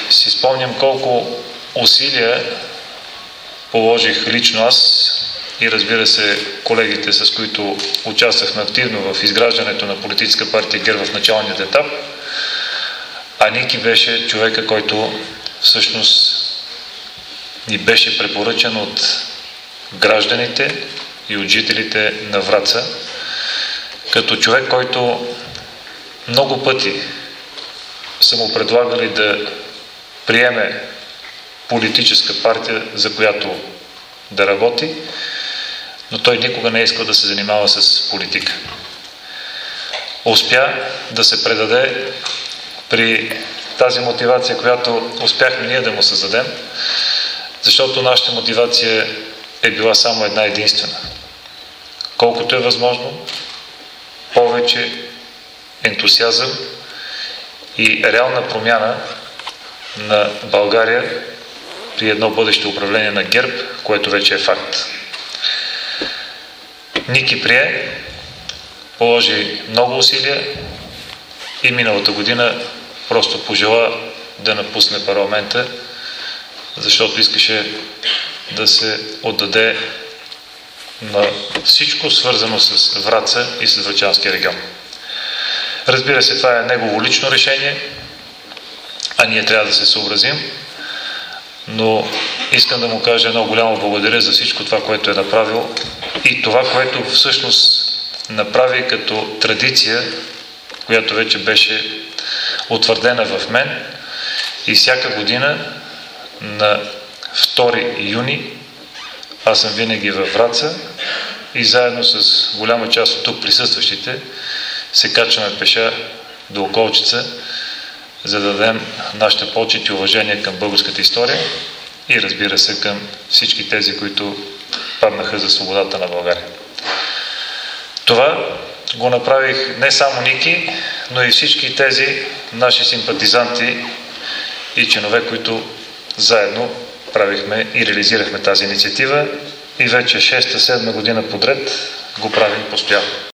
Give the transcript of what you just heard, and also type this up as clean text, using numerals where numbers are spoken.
си спомням колко усилия положих лично аз и разбира се колегите, с които участвахме активно в изграждането на политическа партия ГЕРБ в началният етап, а Ники беше човека, който всъщност ни беше препоръчан от гражданите и от жителите на Враца, като човек, който много пъти са му предлагали да приеме политическа партия, за която да работи, но той никога не е искал да се занимава с политика. Успя да се предаде при тази мотивация, която успяхме ние да му създадем, защото нашата мотивация е била само една единствена. Колкото е възможно, повече ентусиазъм и реална промяна на България при едно бъдещо управление на ГЕРБ, което вече е факт. Ники прие, положи много усилия и миналата година просто пожела да напусне парламента, защото искаше да се отдаде на всичко свързано с Враца и с Врачанския регион. Разбира се, това е негово лично решение, а ние трябва да се съобразим, но искам да му кажа едно голямо благодаря за всичко това, което е направил и това, което всъщност направи като традиция, която вече беше утвърдена в мен, и всяка година на 2 юни аз съм винаги във Враца и заедно с голяма част от тук присъстващите се качваме пеша до Околчица, за да дадем нашата почет и уважение към българската история и разбира се към всички тези, които паднаха за свободата на България. Това го направих не само Ники, но и всички тези наши симпатизанти и членове, които заедно правихме и реализирахме тази инициатива и вече 6-7 година подред го правим постоянно.